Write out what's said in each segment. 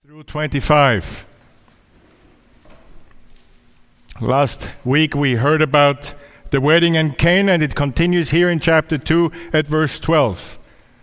Through 25. Last week we heard about the wedding in Cana, and it continues here in chapter 2 at verse 12.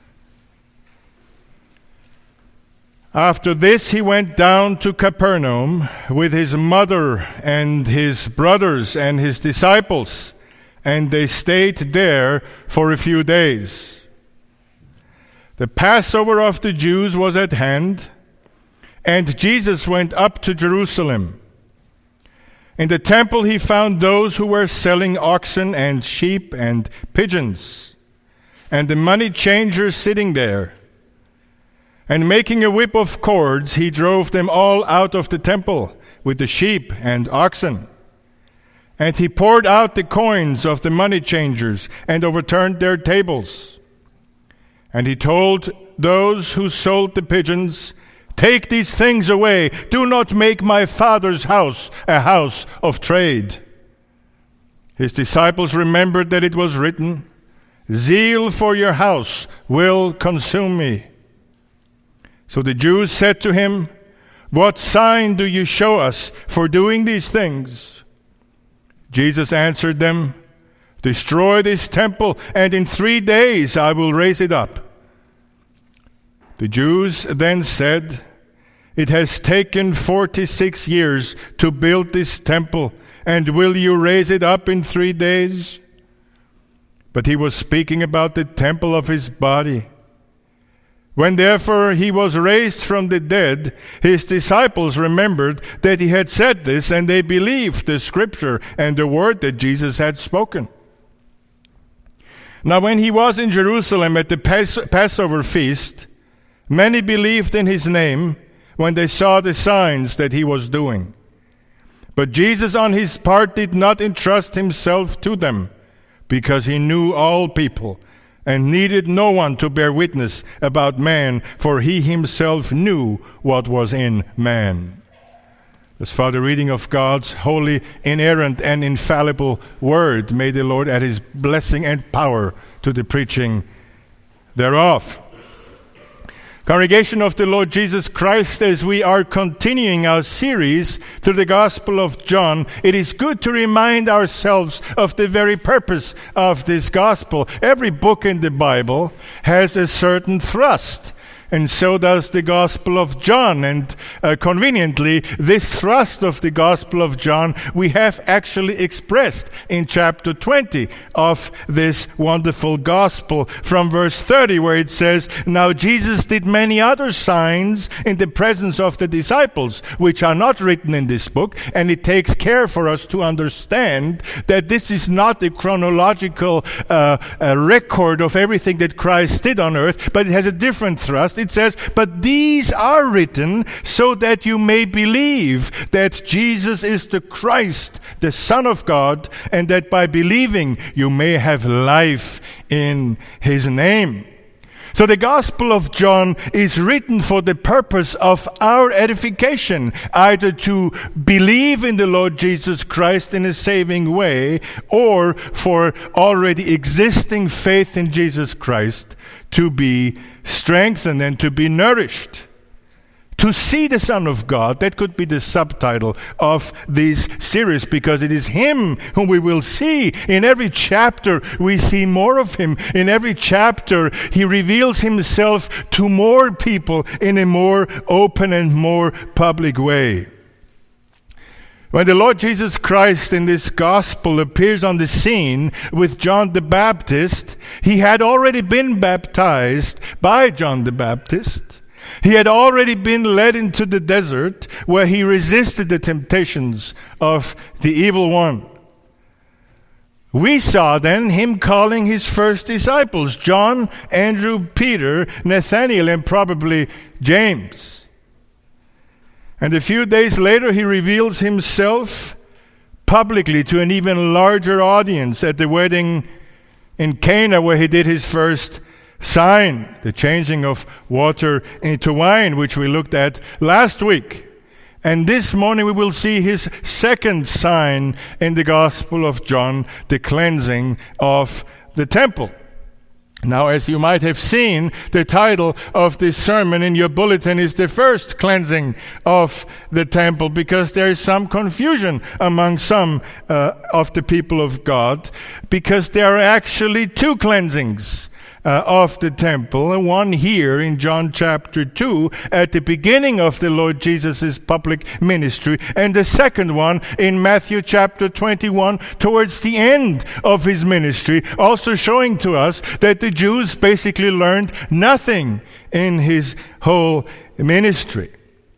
After this he went down to Capernaum with his mother and his brothers and his disciples, and they stayed there for a few days. The Passover of the Jews was at hand, and Jesus went up to Jerusalem. In the temple he found those who were selling oxen and sheep and pigeons, and the money changers sitting there. And making a whip of cords, he drove them all out of the temple with the sheep and oxen. And he poured out the coins of the money changers and overturned their tables. And he told those who sold the pigeons, "Take these things away. Do not make my Father's house a house of trade." His disciples remembered that it was written, "Zeal for your house will consume me." So the Jews said to him, "What sign do you show us for doing these things?" Jesus answered them, "Destroy this temple, and in 3 days I will raise it up." The Jews then said, "It has taken 46 years to build this temple, and will you raise it up in 3 days?" But he was speaking about the temple of his body. When therefore he was raised from the dead, his disciples remembered that he had said this, and they believed the scripture and the word that Jesus had spoken. Now when he was in Jerusalem at the Passover feast, many believed in his name when they saw the signs that he was doing. But Jesus on his part did not entrust himself to them, because he knew all people and needed no one to bear witness about man, for he himself knew what was in man. As for the reading of God's holy, inerrant, and infallible word, may the Lord add his blessing and power to the preaching thereof. Congregation of the Lord Jesus Christ, as we are continuing our series through the Gospel of John, it is good to remind ourselves of the very purpose of this Gospel. Every book in the Bible has a certain thrust, and so does the Gospel of John. And conveniently, this thrust of the Gospel of John we have actually expressed in chapter 20 of this wonderful Gospel, from verse 30, where it says, "Now Jesus did many other signs in the presence of the disciples, which are not written in this book." And it takes care for us to understand that this is not a chronological record of everything that Christ did on earth, but it has a different thrust. It says, "But these are written so that you may believe that Jesus is the Christ, the Son of God, and that by believing you may have life in his name." So the Gospel of John is written for the purpose of our edification, either to believe in the Lord Jesus Christ in a saving way, or for already existing faith in Jesus Christ to be strengthened and to be nourished. To see the Son of God, that could be the subtitle of this series, because it is him whom we will see. In every chapter we see more of him. In every chapter he reveals himself to more people in a more open and more public way. When the Lord Jesus Christ in this gospel appears on the scene with John the Baptist, he had already been baptized by John the Baptist. He had already been led into the desert, where he resisted the temptations of the evil one. We saw then him calling his first disciples, John, Andrew, Peter, Nathanael, and probably James. And a few days later, he reveals himself publicly to an even larger audience at the wedding in Cana, where he did his first sign, the changing of water into wine, which we looked at last week. And this morning we will see his second sign in the Gospel of John, the cleansing of the temple. Now, as you might have seen, the title of this sermon in your bulletin is the first cleansing of the temple, because there is some confusion among some of the people of God, because there are actually two cleansings of the temple. One here in John chapter 2 at the beginning of the Lord Jesus' public ministry, and the second one in Matthew chapter 21 towards the end of his ministry, also showing to us that the Jews basically learned nothing in his whole ministry.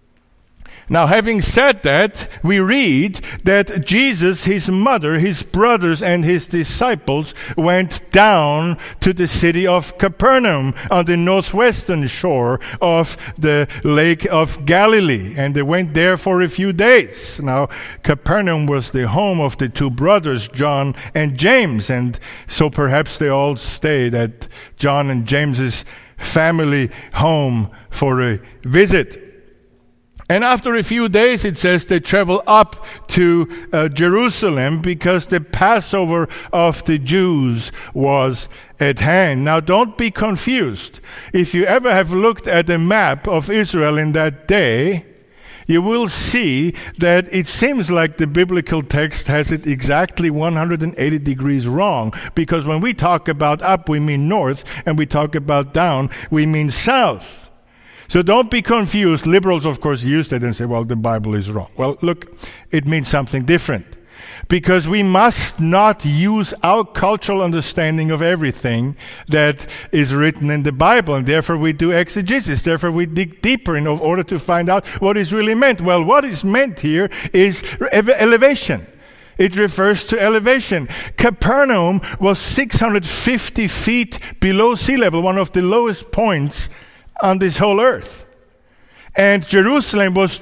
Now, having said that, we read that Jesus, his mother, his brothers, and his disciples went down to the city of Capernaum on the northwestern shore of the Lake of Galilee. And they went there for a few days. Now, Capernaum was the home of the two brothers, John and James. And so perhaps they all stayed at John and James's family home for a visit. And after a few days, it says they travel up to Jerusalem, because the Passover of the Jews was at hand. Now, don't be confused. If you ever have looked at a map of Israel in that day, you will see that it seems like the biblical text has it exactly 180 degrees wrong, because when we talk about up, we mean north, and we talk about down, we mean south. So don't be confused. Liberals, of course, use that and say, well, the Bible is wrong. Well, look, it means something different. Because we must not use our cultural understanding of everything that is written in the Bible, and therefore we do exegesis. Therefore we dig deeper in order to find out what is really meant. Well, what is meant here is elevation. It refers to elevation. Capernaum was 650 feet below sea level, one of the lowest points on this whole earth. And Jerusalem was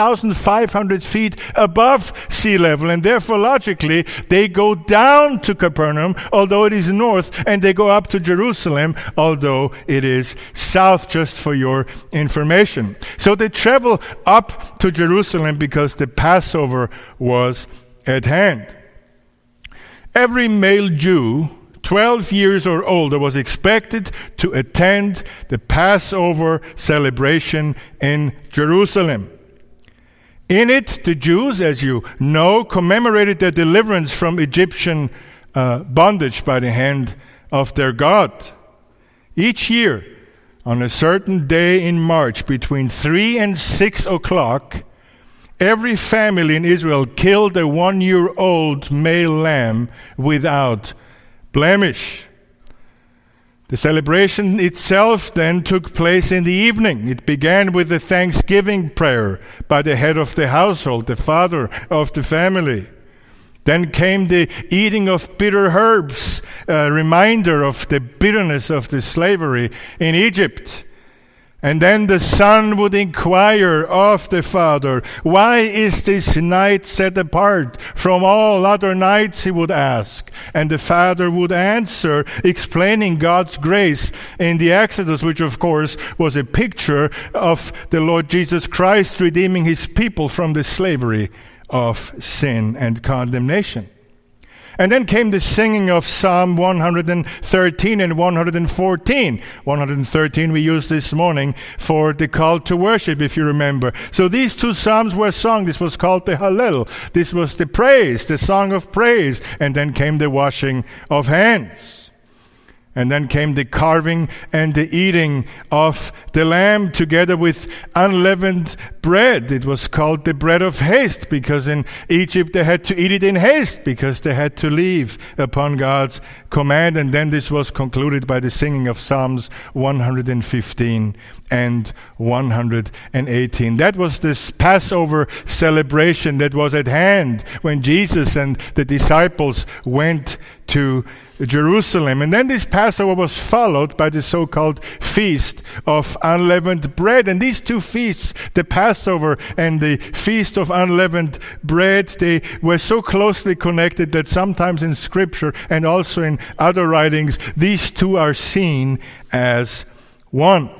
2,500 feet above sea level, and therefore logically they go down to Capernaum, although it is north, and they go up to Jerusalem, although it is south, just for your information. So they travel up to Jerusalem because the Passover was at hand. Every male Jew 12 years or older was expected to attend the Passover celebration in Jerusalem. In it, the Jews, as you know, commemorated their deliverance from Egyptian bondage by the hand of their God. Each year, on a certain day in March, between 3 and 6 o'clock, every family in Israel killed a 1-year-old male lamb without blemish. The celebration itself then took place in the evening. It began with the Thanksgiving prayer by the head of the household, the father of the family. Then came the eating of bitter herbs, a reminder of the bitterness of the slavery in Egypt. And then the son would inquire of the father, why is this night set apart from all other nights, he would ask. And the father would answer, explaining God's grace in the Exodus, which of course was a picture of the Lord Jesus Christ redeeming his people from the slavery of sin and condemnation. And then came the singing of Psalm 113 and 114. 113 we used this morning for the call to worship, if you remember. So these two psalms were sung. This was called the Hallel. This was the praise, the song of praise. And then came the washing of hands. And then came the carving and the eating of the lamb together with unleavened bread. It was called the bread of haste, because in Egypt they had to eat it in haste because they had to leave upon God's command. And then this was concluded by the singing of Psalms 115 and 118. That was this Passover celebration that was at hand when Jesus and the disciples went to Jerusalem. And then this Passover was followed by the so-called Feast of Unleavened Bread. And these two feasts, the Passover and the Feast of Unleavened Bread, they were so closely connected that sometimes in Scripture and also in other writings, these two are seen as one.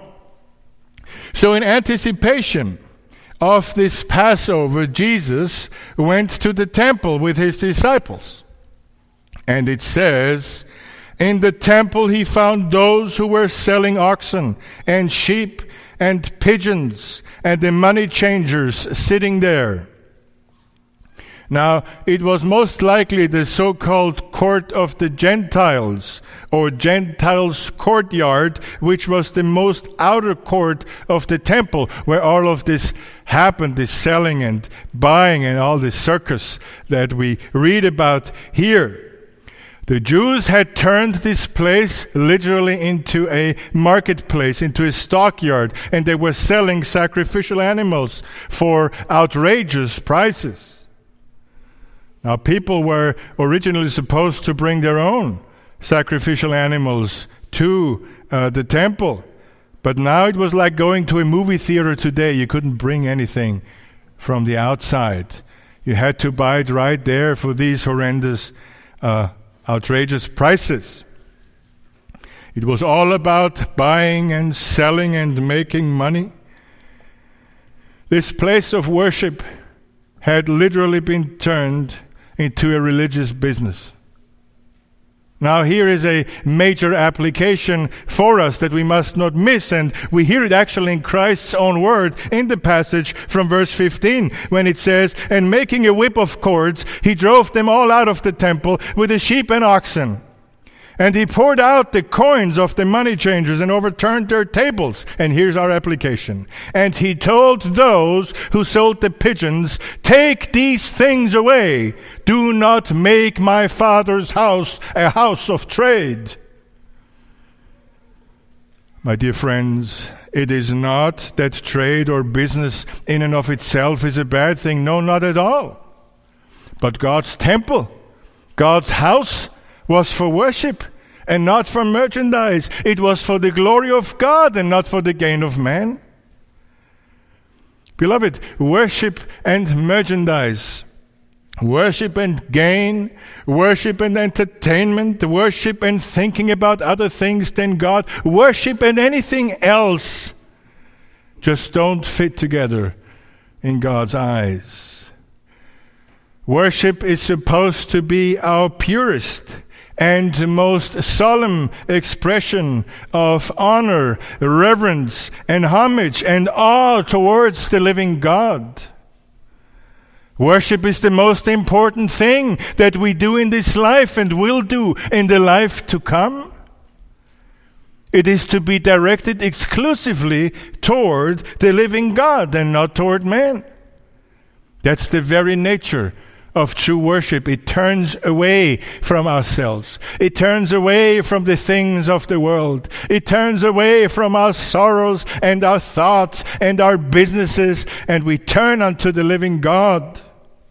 So in anticipation of this Passover, Jesus went to the temple with his disciples. And it says, In the temple he found those who were selling oxen and sheep and pigeons and the money changers sitting there. Now, it was most likely the so-called court of the Gentiles, or Gentiles' courtyard, which was the most outer court of the temple, where all of this happened, this selling and buying and all this circus that we read about here. The Jews had turned this place literally into a marketplace, into a stockyard, and they were selling sacrificial animals for outrageous prices. Now, people were originally supposed to bring their own sacrificial animals to the temple. But now it was like going to a movie theater today. You couldn't bring anything from the outside. You had to buy it right there for these horrendous, outrageous prices. It was all about buying and selling and making money. This place of worship had literally been turned into a religious business. Now here is a major application for us that we must not miss, and we hear it actually in Christ's own word in the passage from verse 15 when it says, "And making a whip of cords, he drove them all out of the temple with the sheep and oxen. And he poured out the coins of the money changers and overturned their tables." And here's our application. "And he told those who sold the pigeons, 'Take these things away. Do not make my Father's house a house of trade.'" My dear friends, it is not that trade or business in and of itself is a bad thing. No, not at all. But God's temple, God's house, was for worship and not for merchandise. It was for the glory of God and not for the gain of man. Beloved, worship and merchandise, worship and gain, worship and entertainment, worship and thinking about other things than God, worship and anything else just don't fit together in God's eyes. Worship is supposed to be our purest and most solemn expression of honor, reverence, and homage and awe towards the living God. Worship is the most important thing that we do in this life and will do in the life to come. It is to be directed exclusively toward the living God and not toward man. That's the very nature of true worship. It turns away from ourselves. It turns away from the things of the world. It turns away from our sorrows and our thoughts and our businesses, and we turn unto the living God.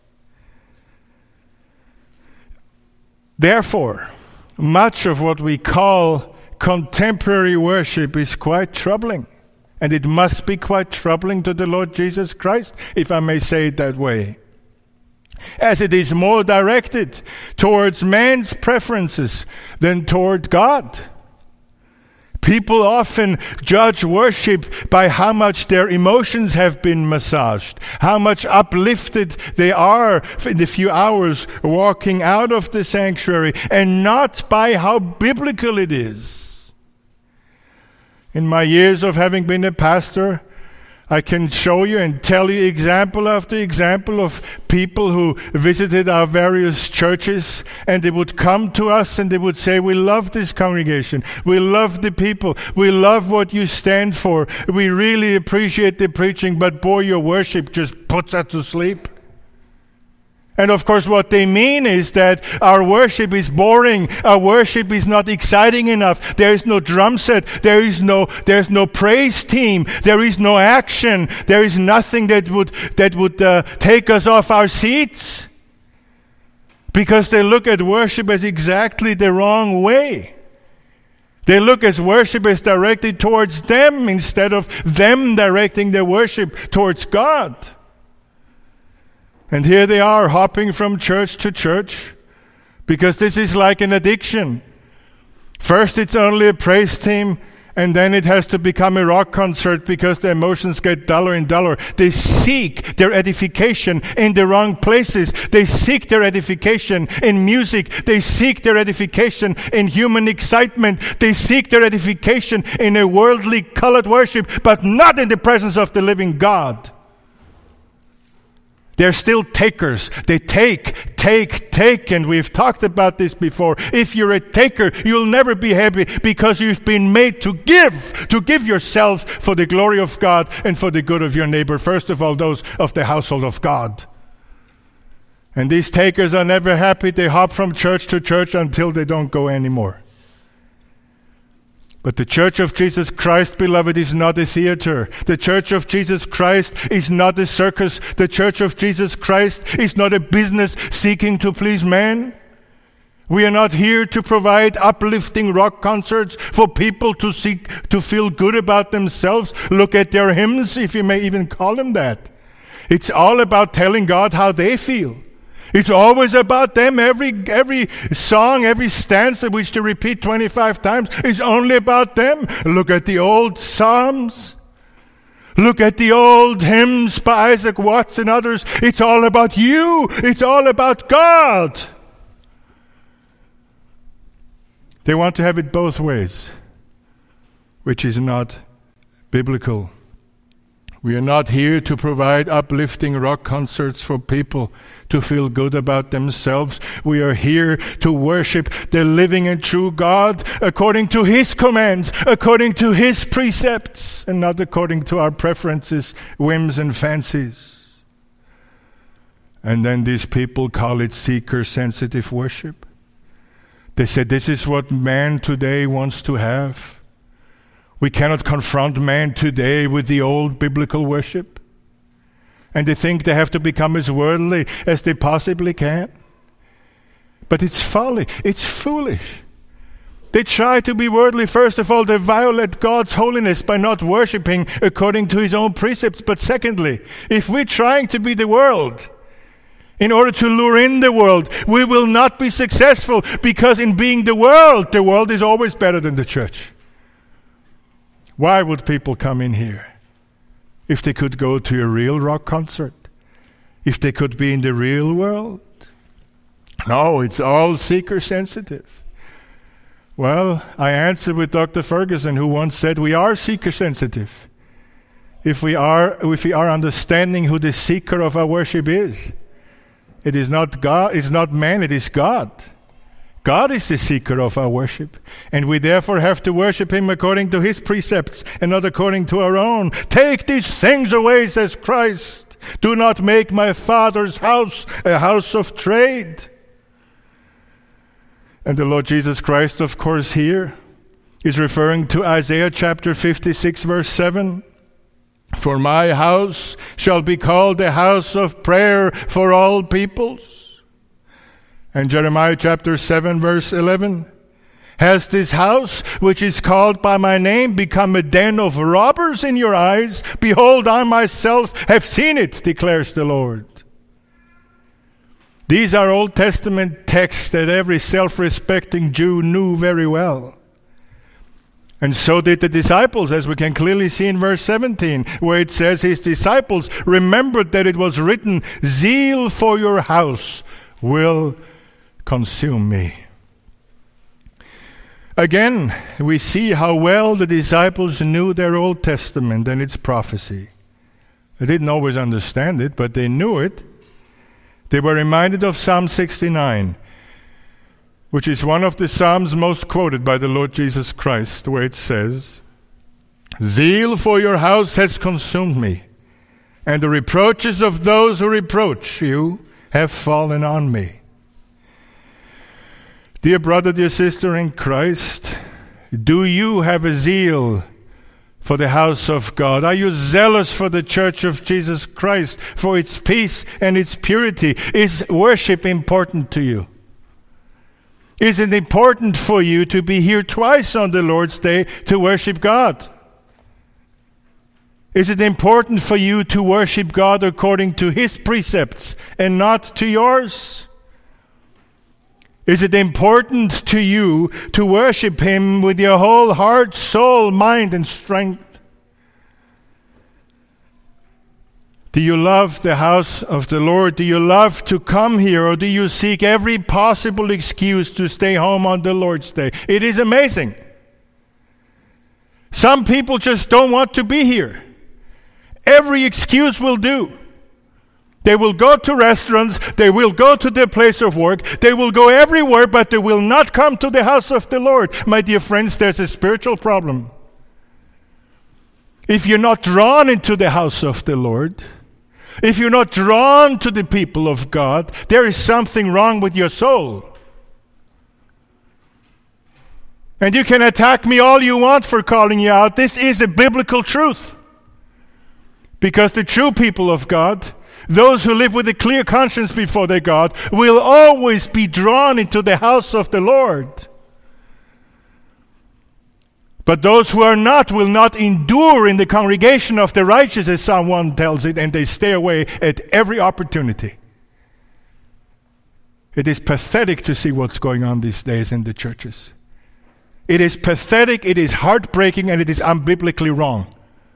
Therefore, much of what we call contemporary worship is quite troubling. And it must be quite troubling to the Lord Jesus Christ, if I may say it that way, as it is more directed towards man's preferences than toward God. People often judge worship by how much their emotions have been massaged, how much uplifted they are in the few hours walking out of the sanctuary, and not by how biblical it is. In my years of having been a pastor, I can show you and tell you example after example of people who visited our various churches, and they would come to us and they would say, "We love this congregation. We love the people. We love what you stand for. We really appreciate the preaching, but boy, your worship just puts us to sleep." And of course what they mean is that our worship is boring. Our worship is not exciting enough. There is no drum set. There's no praise team. There is no action. There is nothing that would take us off our seats. Because they look at worship as exactly the wrong way. They look at worship as directed towards them instead of them directing their worship towards God. And here they are hopping from church to church because this is like an addiction. First it's only a praise team, And then it has to become a rock concert because the emotions get duller and duller. They seek their edification in the wrong places. They seek their edification in music. They seek their edification in human excitement. They seek their edification in a worldly colored worship, but not in the presence of the living God. They're still takers. They take, and we've talked about this before. If you're a taker, you'll never be happy because you've been made to give yourself for the glory of God and for the good of your neighbor. First of all, those of the household of God. And these takers are never happy. They hop from church to church until they don't go anymore. But the Church of Jesus Christ, beloved, is not a theater. The Church of Jesus Christ is not a circus. The Church of Jesus Christ is not a business seeking to please man. We are not here to provide uplifting rock concerts for people to feel good about themselves. Look at their hymns, if you may even call them that. It's all about telling God how they feel. It's always about them. Every song, every stanza which they repeat 25 times is only about them. Look at the old Psalms. Look at the old hymns by Isaac Watts and others. It's all about you. It's all about God. They want to have it both ways, which is not biblical. We are not here to provide uplifting rock concerts for people to feel good about themselves. We are here to worship the living and true God according to His commands, according to His precepts, and not according to our preferences, whims, and fancies. And then these people call it seeker-sensitive worship. They say this is what man today wants to have. We cannot confront man today with the old biblical worship. And they think they have to become as worldly as they possibly can. But it's folly. It's foolish. They try to be worldly. First of all, they violate God's holiness by not worshiping according to His own precepts. But secondly, if we're trying to be the world, in order to lure in the world, we will not be successful, because in being the world is always better than the church. Why would people come in here? If they could go to a real rock concert? If they could be in the real world? No, it's all seeker-sensitive. Well, I answer with Dr. Ferguson, who once said we are seeker-sensitive. If we are understanding who the seeker of our worship is. It is not God, it's not man, it is God. God is the seeker of our worship, and we therefore have to worship Him according to His precepts and not according to our own. Take these things away, says Christ. Do not make my Father's house a house of trade. And the Lord Jesus Christ, of course, here is referring to Isaiah chapter 56, verse 7. For my house shall be called a house of prayer for all peoples. And Jeremiah chapter 7 verse 11. Has this house, which is called by my name, become a den of robbers in your eyes? Behold, I myself have seen it, declares the Lord. These are Old Testament texts that every self-respecting Jew knew very well. And so did the disciples, as we can clearly see in verse 17, where it says, His disciples remembered that it was written, zeal for your house will consume me. Again, we see how well the disciples knew their Old Testament and its prophecy. They didn't always understand it, but they knew it. They were reminded of Psalm 69, which is one of the Psalms most quoted by the Lord Jesus Christ, where it says, Zeal for your house has consumed me, and the reproaches of those who reproach you have fallen on me. Dear brother, dear sister in Christ, do you have a zeal for the house of God? Are you zealous for the Church of Jesus Christ, for its peace and its purity? Is worship important to you? Is it important for you to be here twice on the Lord's Day to worship God? Is it important for you to worship God according to His precepts and not to yours? Is it important to you to worship Him with your whole heart, soul, mind, and strength? Do you love the house of the Lord? Do you love to come here, or do you seek every possible excuse to stay home on the Lord's Day? It is amazing. Some people just don't want to be here. Every excuse will do. They will go to restaurants, they will go to their place of work, they will go everywhere, but they will not come to the house of the Lord. My dear friends, there's a spiritual problem. If you're not drawn into the house of the Lord, if you're not drawn to the people of God, there is something wrong with your soul. And you can attack me all you want for calling you out. This is a biblical truth. Because the true people of God, those who live with a clear conscience before their God, will always be drawn into the house of the Lord. But those who are not will not endure in the congregation of the righteous, as Psalm 1 tells it, and they stay away at every opportunity. It is pathetic to see what's going on these days in the churches. It is pathetic, it is heartbreaking, and it is unbiblically wrong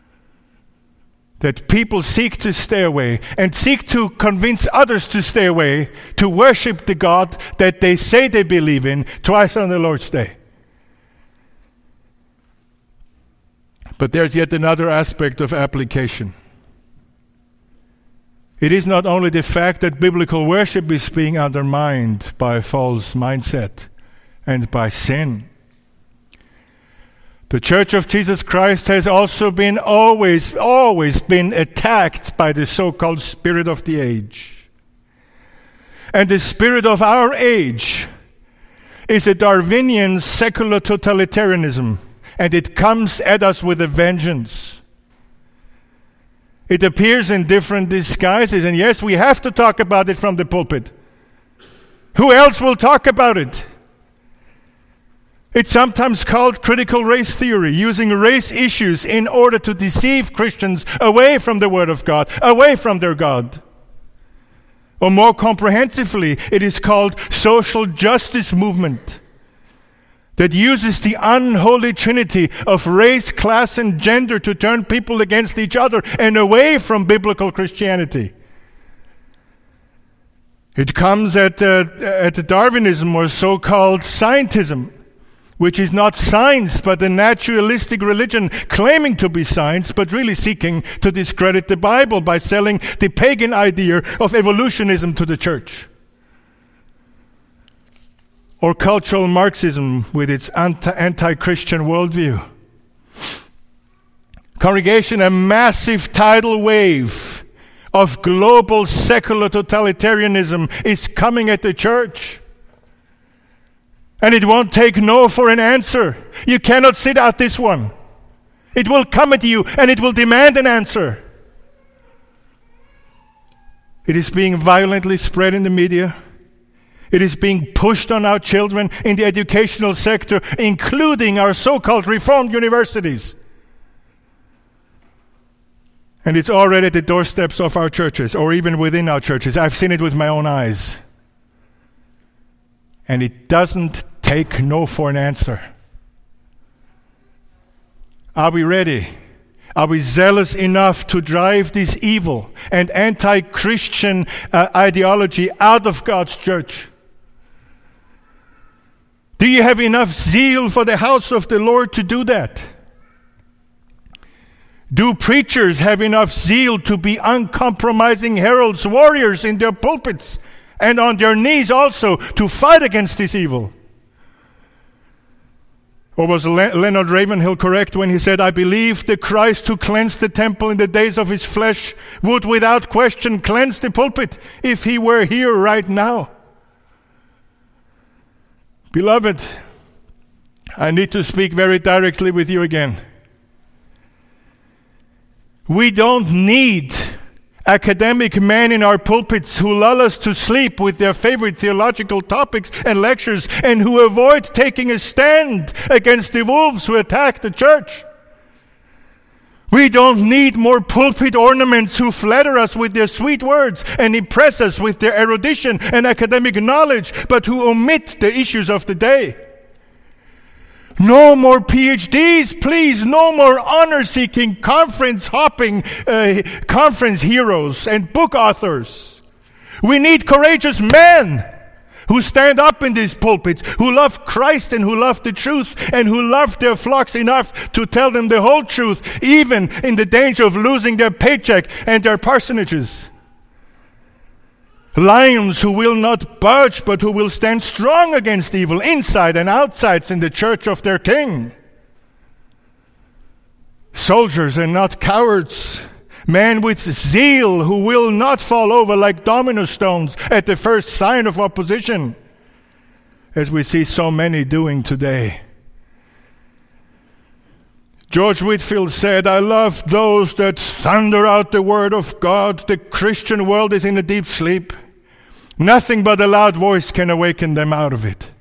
that people seek to stay away and seek to convince others to stay away, to worship the God that they say they believe in twice on the Lord's Day. But there's yet another aspect of application. It is not only the fact that biblical worship is being undermined by a false mindset and by sin. The Church of Jesus Christ has also been always been attacked by the so-called spirit of the age. And the spirit of our age is a Darwinian secular totalitarianism, and it comes at us with a vengeance. It appears in different disguises, and yes, we have to talk about it from the pulpit. Who else will talk about it? It's sometimes called critical race theory, using race issues in order to deceive Christians away from the Word of God, away from their God. Or more comprehensively, it is called social justice movement, that uses the unholy trinity of race, class, and gender to turn people against each other and away from biblical Christianity. It comes at Darwinism, or so-called scientism, which is not science but a naturalistic religion claiming to be science but really seeking to discredit the Bible by selling the pagan idea of evolutionism to the church. Or cultural Marxism with its anti-Christian worldview. Congregation, a massive tidal wave of global secular totalitarianism is coming at the church. And it won't take no for an answer. You cannot sit out this one. It will come at you and it will demand an answer. It is being violently spread in the media. It is being pushed on our children in the educational sector, including our so-called reformed universities. And it's already at the doorsteps of our churches, or even within our churches. I've seen it with my own eyes. And it doesn't take no for an answer. Are we ready? Are we zealous enough to drive this evil and anti-Christian ideology out of God's church? Do you have enough zeal for the house of the Lord to do that? Do preachers have enough zeal to be uncompromising heralds, warriors in their pulpits, and on their knees also to fight against this evil? Or was Leonard Ravenhill correct when he said, I believe the Christ who cleansed the temple in the days of his flesh would without question cleanse the pulpit if he were here right now? Beloved, I need to speak very directly with you again. We don't need academic men in our pulpits who lull us to sleep with their favorite theological topics and lectures and who avoid taking a stand against the wolves who attack the church. We don't need more pulpit ornaments who flatter us with their sweet words and impress us with their erudition and academic knowledge, but who omit the issues of the day. No more PhDs, please. No more honor-seeking, conference-hopping conference heroes and book authors. We need courageous men who stand up in these pulpits, who love Christ and who love the truth, and who love their flocks enough to tell them the whole truth, even in the danger of losing their paycheck and their parsonages. Lions who will not budge, but who will stand strong against evil, inside and outside in the church of their King. Soldiers and not cowards. Men with zeal who will not fall over like domino stones at the first sign of opposition, as we see so many doing today. George Whitefield said, "I love those that thunder out the word of God. The Christian world is in a deep sleep. Nothing but a loud voice can awaken them out of it."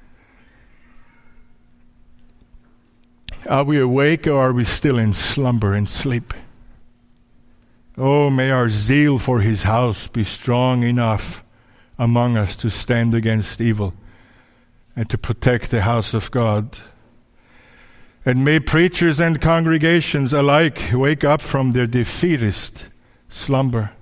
Are we awake, or are we still in slumber and sleep? Oh, may our zeal for his house be strong enough among us to stand against evil and to protect the house of God. And may preachers and congregations alike wake up from their defeatist slumber.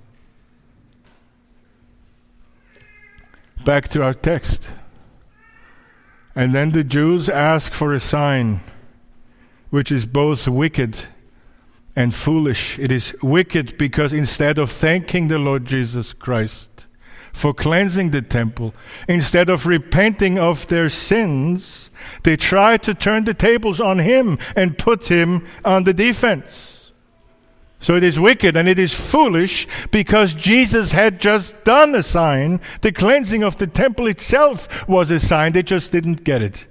Back to our text. And then the Jews ask for a sign, which is both wicked and foolish. It is wicked because instead of thanking the Lord Jesus Christ for cleansing the temple, instead of repenting of their sins, they try to turn the tables on him and put him on the defense. So it is wicked and it is foolish because Jesus had just done a sign. The cleansing of the temple itself was a sign. They just didn't get it.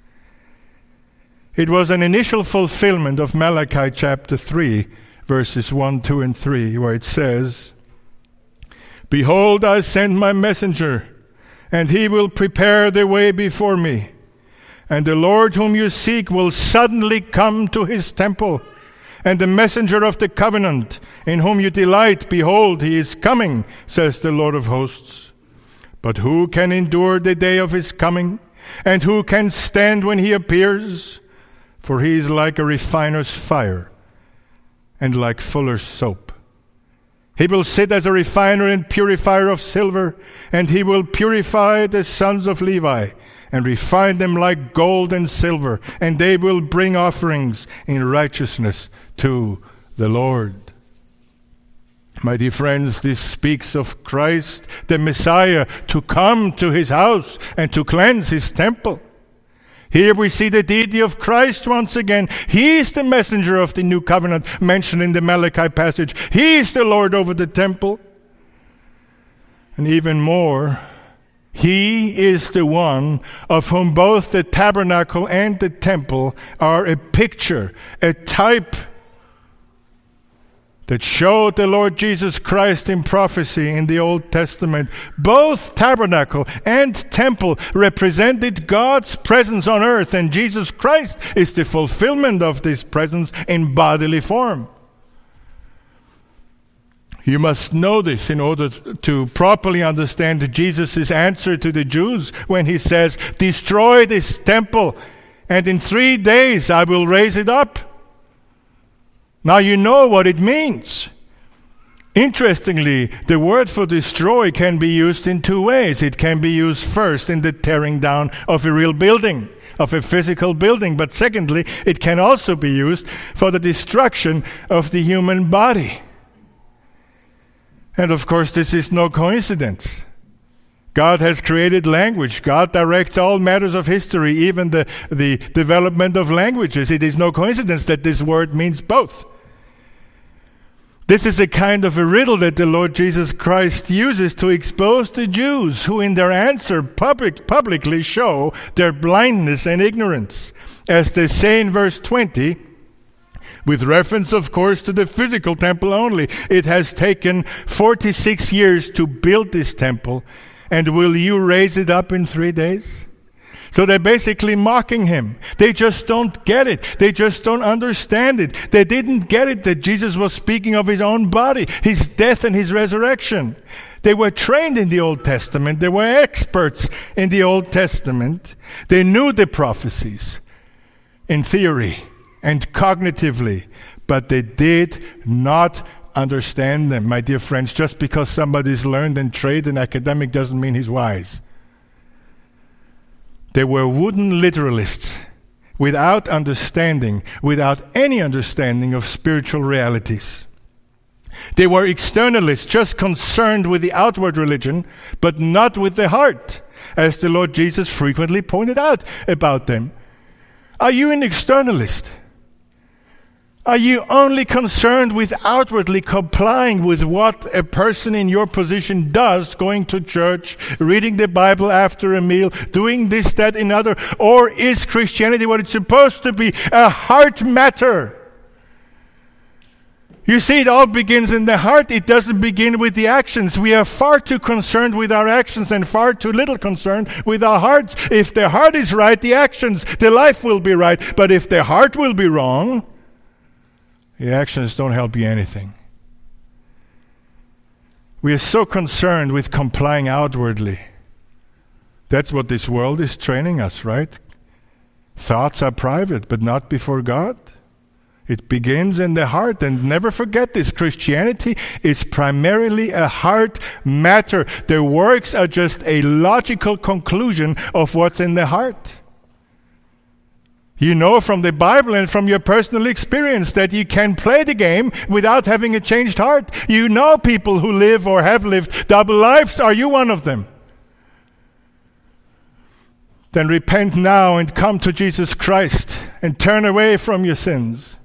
It was an initial fulfillment of Malachi chapter 3, verses 1, 2, and 3, where it says, "Behold, I send my messenger, and he will prepare the way before me. And the Lord whom you seek will suddenly come to his temple. And the messenger of the covenant, in whom you delight, behold, he is coming, says the Lord of hosts. But who can endure the day of his coming? And who can stand when he appears? For he is like a refiner's fire, and like fuller's soap. He will sit as a refiner and purifier of silver, and he will purify the sons of Levi, and refine them like gold and silver, and they will bring offerings in righteousness to the Lord." My dear friends, this speaks of Christ, the Messiah, to come to his house and to cleanse his temple. Here we see the deity of Christ once again. He is the messenger of the new covenant mentioned in the Malachi passage. He is the Lord over the temple. And even more, he is the one of whom both the tabernacle and the temple are a picture, a type that showed the Lord Jesus Christ in prophecy in the Old Testament. Both tabernacle and temple represented God's presence on earth, and Jesus Christ is the fulfillment of this presence in bodily form. You must know this in order to properly understand Jesus' answer to the Jews when he says, "Destroy this temple, and in 3 days I will raise it up." Now you know what it means. Interestingly, the word for destroy can be used in two ways. It can be used first in the tearing down of a real building, of a physical building. But secondly, it can also be used for the destruction of the human body. And of course, this is no coincidence. God has created language. God directs all matters of history, even the development of languages. It is no coincidence that this word means both. This is a kind of a riddle that the Lord Jesus Christ uses to expose the Jews, who in their answer publicly show their blindness and ignorance. As they say in verse 20, with reference, of course, to the physical temple only, "It has taken 46 years to build this temple, and will you raise it up in 3 days?" So they're basically mocking him. They just don't get it. They just don't understand it. They didn't get it that Jesus was speaking of his own body, his death and his resurrection. They were trained in the Old Testament. They were experts in the Old Testament. They knew the prophecies in theory and cognitively, but they did not understand them. My dear friends, just because somebody's learned and trained and academic doesn't mean he's wise. They were wooden literalists without understanding, without any understanding of spiritual realities. They were externalists, just concerned with the outward religion, but not with the heart, as the Lord Jesus frequently pointed out about them. Are you an externalist? Are you only concerned with outwardly complying with what a person in your position does, going to church, reading the Bible after a meal, doing this, that, and other? Or is Christianity what it's supposed to be, a heart matter? You see, it all begins in the heart. It doesn't begin with the actions. We are far too concerned with our actions and far too little concerned with our hearts. If the heart is right, the actions, the life will be right. But if the heart will be wrong, the actions don't help you anything. We are so concerned with complying outwardly. That's what this world is training us, right? Thoughts are private, but not before God. It begins in the heart, and never forget this. Christianity is primarily a heart matter. The works are just a logical conclusion of what's in the heart. You know from the Bible and from your personal experience that you can play the game without having a changed heart. You know people who live or have lived double lives. Are you one of them? Then repent now and come to Jesus Christ and turn away from your sins.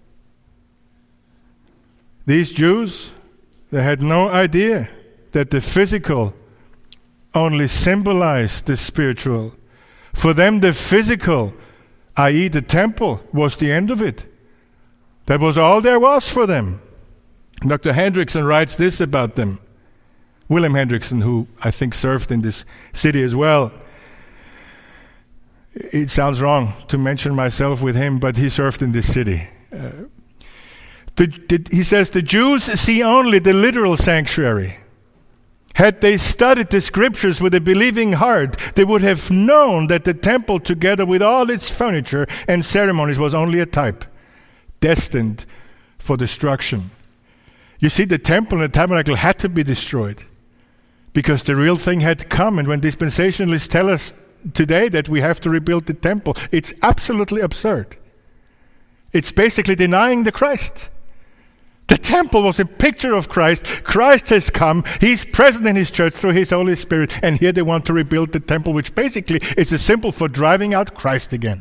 These Jews, they had no idea that the physical only symbolized the spiritual. For them, the physical, i.e. the temple, was the end of it. That was all there was for them. Dr. Hendrickson writes this about them. William Hendrickson, who I think served in this city as well. It sounds wrong to mention myself with him, but he served in this city. He says, the Jews see only the literal sanctuary. Had they studied the scriptures with a believing heart, they would have known that the temple, together with all its furniture and ceremonies, was only a type, destined for destruction. You see, the temple and the tabernacle had to be destroyed because the real thing had come. And when dispensationalists tell us today that we have to rebuild the temple, it's absolutely absurd. It's basically denying the Christ. The temple was a picture of Christ. Christ has come. He's present in his church through his Holy Spirit. And here they want to rebuild the temple, which basically is a symbol for driving out Christ again.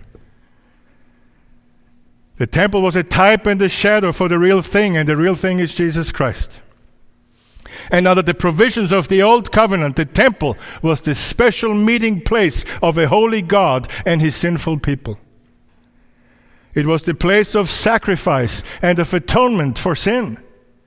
The temple was a type and a shadow for the real thing, and the real thing is Jesus Christ. And under the provisions of the Old Covenant, the temple was the special meeting place of a holy God and his sinful people. It was the place of sacrifice and of atonement for sin.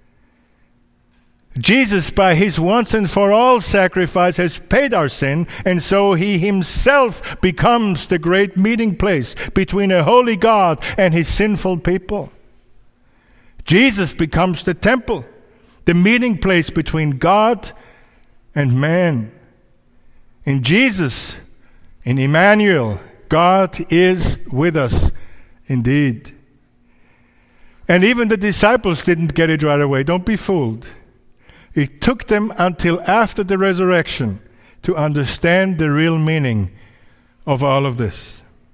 Jesus, by his once and for all sacrifice, has paid our sin, and so he himself becomes the great meeting place between a holy God and his sinful people. Jesus becomes the temple, the meeting place between God and man. In Jesus, in Emmanuel, God is with us. Indeed. And even the disciples didn't get it right away. Don't be fooled. It took them until after the resurrection to understand the real meaning of all of this.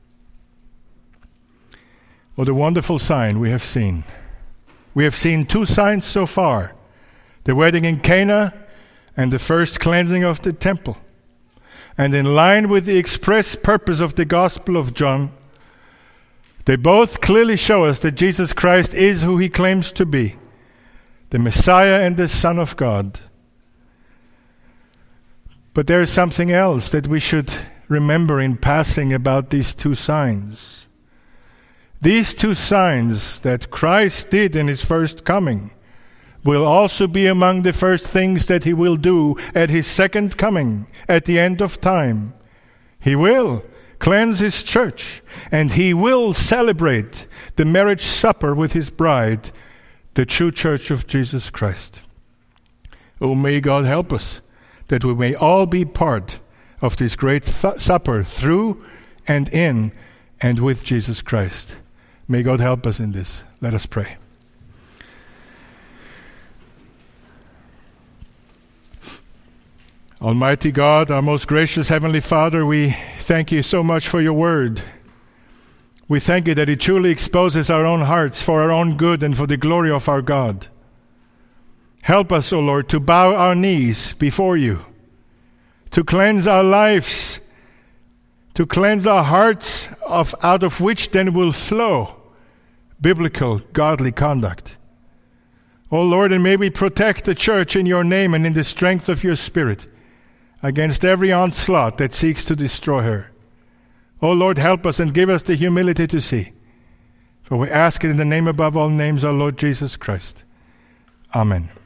What a wonderful sign we have seen. We have seen two signs so far: the wedding in Cana and the first cleansing of the temple. And in line with the express purpose of the Gospel of John, they both clearly show us that Jesus Christ is who he claims to be, the Messiah and the Son of God. But there is something else that we should remember in passing about these two signs. These two signs that Christ did in his first coming will also be among the first things that he will do at his second coming, at the end of time. He will cleanse his church, and he will celebrate the marriage supper with his bride, the true church of Jesus Christ. Oh, may God help us that we may all be part of this great supper through and in and with Jesus Christ. May God help us in this. Let us pray. Almighty God, our most gracious Heavenly Father, we thank you so much for your word. We thank you that it truly exposes our own hearts for our own good and for the glory of our God. Help us, O Lord, to bow our knees before you, to cleanse our lives, to cleanse our hearts, out of which then will flow biblical, godly conduct. O Lord, and may we protect the church in your name and in the strength of your Spirit against every onslaught that seeks to destroy her. O Lord, help us and give us the humility to see. For we ask it in the name above all names, our Lord Jesus Christ. Amen.